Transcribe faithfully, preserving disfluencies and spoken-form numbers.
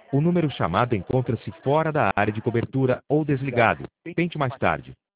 O número chamado encontra-se fora da área de cobertura ou desligado. Tente mais tarde.